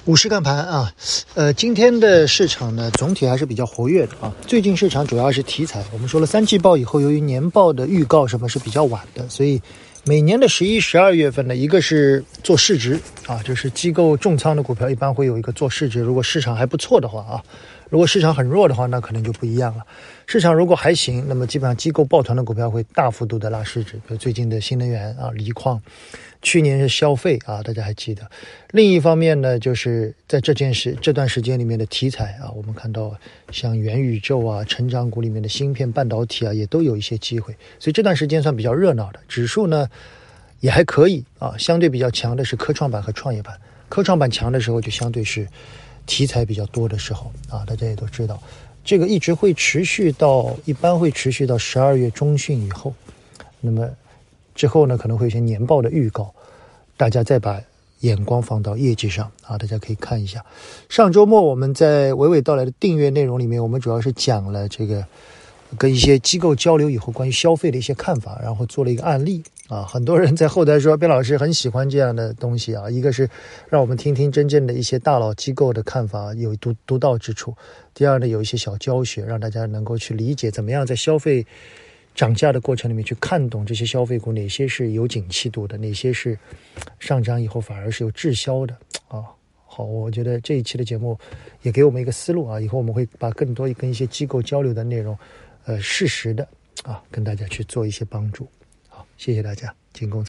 股市看盘啊，今天的市场呢总体还是比较活跃的啊。最近市场主要是题材，我们说了三季报以后，由于年报的预告什么是比较晚的，所以每年的11、12月份呢，一个是做市值啊，就是机构重仓的股票一般会有一个做市值，如果市场还不错的话啊，如果市场很弱的话，那可能就不一样了。市场如果还行，那么基本上机构抱团的股票会大幅度的拉市值，比如最近的新能源啊、锂矿。去年是消费啊，大家还记得。另一方面呢，就是在这段时间里面的题材啊，我们看到像元宇宙啊、成长股里面的芯片、半导体啊，也都有一些机会。所以这段时间算比较热闹的。指数呢也还可以啊，相对比较强的是科创板和创业板。科创板强的时候，就相对是题材比较多的时候啊，大家也都知道，这个一般会持续到12月中旬以后。那么之后呢，可能会有些年报的预告，大家再把眼光放到业绩上啊，大家可以看一下。上周末我们在娓娓道来的订阅内容里面，我们主要是讲了这个跟一些机构交流以后关于消费的一些看法，然后做了一个案例啊。很多人在后台说，边老师很喜欢这样的东西啊，一个是让我们听听真正的一些大佬机构的看法，有独到之处；第二呢，有一些小教学，让大家能够去理解怎么样在消费涨价的过程里面去看懂这些消费股哪些是有景气度的，哪些是上涨以后反而是有滞销的啊。好，我觉得这一期的节目也给我们一个思路啊，以后我们会把更多跟一些机构交流的内容适时的啊跟大家去做一些帮助。好，谢谢大家，仅供参考。